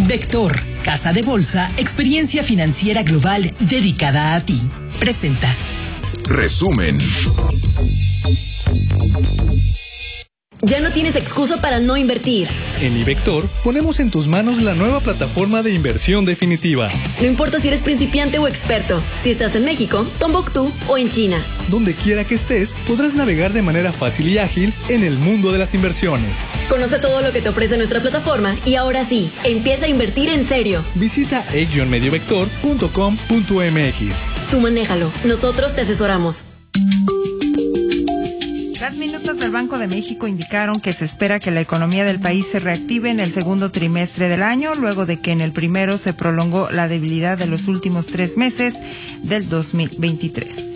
Vector, casa de bolsa, experiencia financiera global dedicada a ti. Presenta. Resumen. Ya no tienes excusa para no invertir. En iVector ponemos en tus manos la nueva plataforma de inversión definitiva. No importa si eres principiante o experto, si estás en México, Tombuctú o en China. Donde quiera que estés, podrás navegar de manera fácil y ágil en el mundo de las inversiones. Conoce todo lo que te ofrece nuestra plataforma y ahora sí, empieza a invertir en serio. Visita e-mediovector.com.mx. Tú manéjalo, nosotros te asesoramos. Las minutas del Banco de México indicaron que se espera que la economía del país se reactive en el segundo trimestre del año, luego de que en el primero se prolongó la debilidad de los últimos 3 meses del 2023.